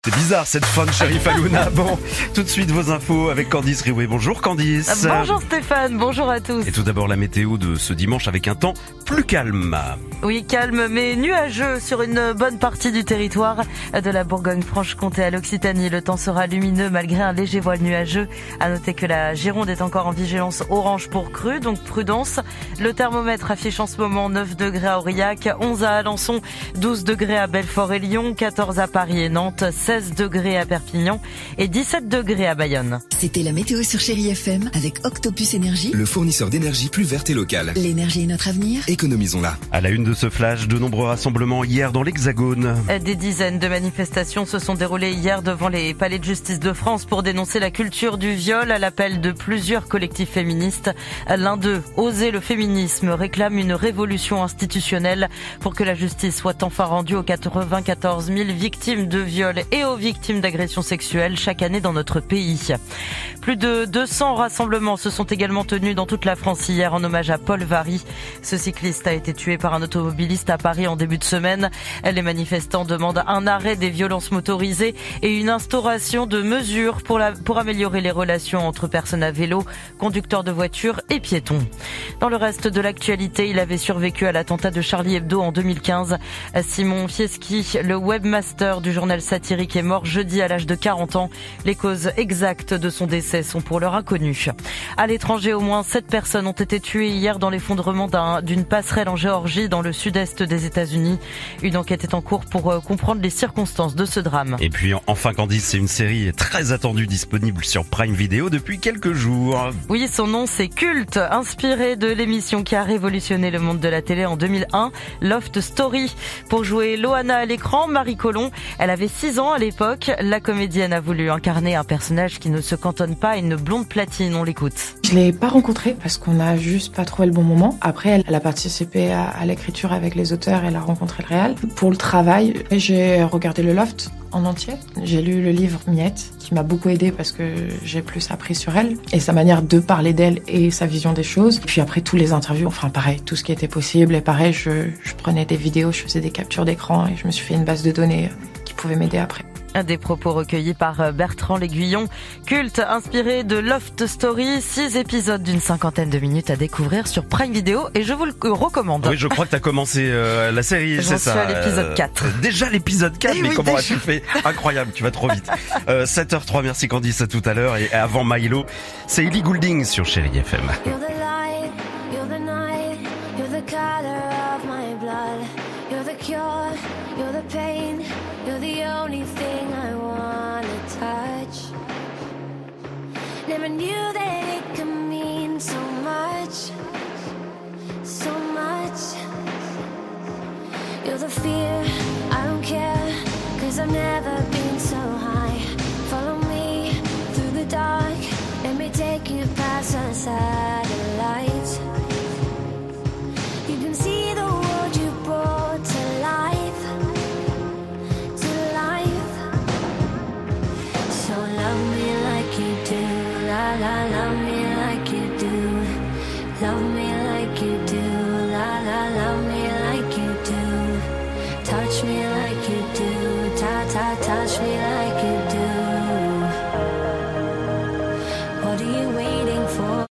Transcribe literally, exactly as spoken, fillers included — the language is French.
C'est bizarre cette fin de Shérif Alouna. Bon, tout de suite vos infos avec Candice Riouet. Bonjour Candice. Bonjour Stéphane, bonjour à tous. Et tout d'abord la météo de ce dimanche avec un temps plus calme. Oui, calme mais nuageux sur une bonne partie du territoire de la Bourgogne-Franche-Comté à l'Occitanie. Le temps sera lumineux malgré un léger voile nuageux. À noter que la Gironde est encore en vigilance orange pour crue, donc prudence. Le thermomètre affiche en ce moment neuf degrés à Aurillac, onze à Alençon, douze degrés à Belfort et Lyon, quatorze à Paris et Nantes, seize degrés à Perpignan et dix-sept degrés à Bayonne. C'était la météo sur Chérie F M avec Octopus Énergie, le fournisseur d'énergie plus verte et locale. L'énergie est notre avenir. Économisons-la. À la une de ce flash, de nombreux rassemblements hier dans l'Hexagone. Des dizaines de manifestations se sont déroulées hier devant les palais de justice de France pour dénoncer la culture du viol à l'appel de plusieurs collectifs féministes. L'un d'eux, Oser le féminisme, réclame une révolution institutionnelle pour que la justice soit enfin rendue aux quatre-vingt-quatorze mille victimes de viol et aux victimes d'agressions sexuelles chaque année dans notre pays. Plus de deux cents rassemblements se sont également tenus dans toute la France hier en hommage à Paul Varry. Ce cycliste a été tué par un automobiliste à Paris en début de semaine. Les manifestants demandent un arrêt des violences motorisées et une instauration de mesures pour, la, pour améliorer les relations entre personnes à vélo, conducteurs de voitures et piétons. Dans le reste de l'actualité, il avait survécu à l'attentat de Charlie Hebdo en deux mille quinze. Simon Fieschi, le webmaster du journal satirique, est mort jeudi à l'âge de quarante ans. Les causes exactes de son décès sont pour l'heure inconnues. À l'étranger, au moins sept personnes ont été tuées hier dans l'effondrement d'un, d'une passerelle en Géorgie, dans le sud-est des États-Unis. Une enquête est en cours pour euh, comprendre les circonstances de ce drame. Et puis enfin Candice, c'est une série très attendue disponible sur Prime Video depuis quelques jours. Oui, son nom c'est Culte, inspiré de l'émission qui a révolutionné le monde de la télé en deux mille un, Loft Story. Pour jouer Loana à l'écran, Marie Colomb, elle avait six ans à l'époque. La comédienne a voulu incarner un personnage qui ne se cantonne pas à une blonde platine. On l'écoute. Je l'ai pas rencontrée parce qu'on a juste pas trouvé le bon moment. Après, elle a participé à, à l'écriture avec les auteurs, elle a rencontré le réal. Pour le travail, j'ai regardé le Loft en entier. J'ai lu le livre Miette, qui m'a beaucoup aidée parce que j'ai plus appris sur elle et sa manière de parler d'elle et sa vision des choses. Puis après, tous les interviews, enfin pareil, tout ce qui était possible. Et pareil, je, je prenais des vidéos, je faisais des captures d'écran et je me suis fait une base de données qui pouvait m'aider après. Des propos recueillis par Bertrand L'Aiguillon. Culte, inspiré de Loft Story, six épisodes d'une cinquantaine de minutes à découvrir sur Prime Video et je vous le recommande. Oui, je crois que tu as commencé euh, la série, J'en c'est suis ça. à l'épisode quatre. Euh, déjà l'épisode quatre, Eh mais oui, comment déjà. as-tu fait? Incroyable, tu vas trop vite. Euh, sept heures trois, merci Candice, à tout à l'heure. Et avant Milo, c'est Ellie Goulding sur Chérie F M. You're the light, you're the night, you're the color of my blood. You're the cure, you're the pain, you're the only thing I wanna touch. Never knew that it could mean so much, so much. You're the fear, I don't care, cause I've never been so high. Follow me through the dark, let me take you past the satellites. You can see the world you brought to life, to life. So love me like you do, la la, love me like you do. Love me like you do, la la, love me like you do. Touch me like you do, ta ta, touch me like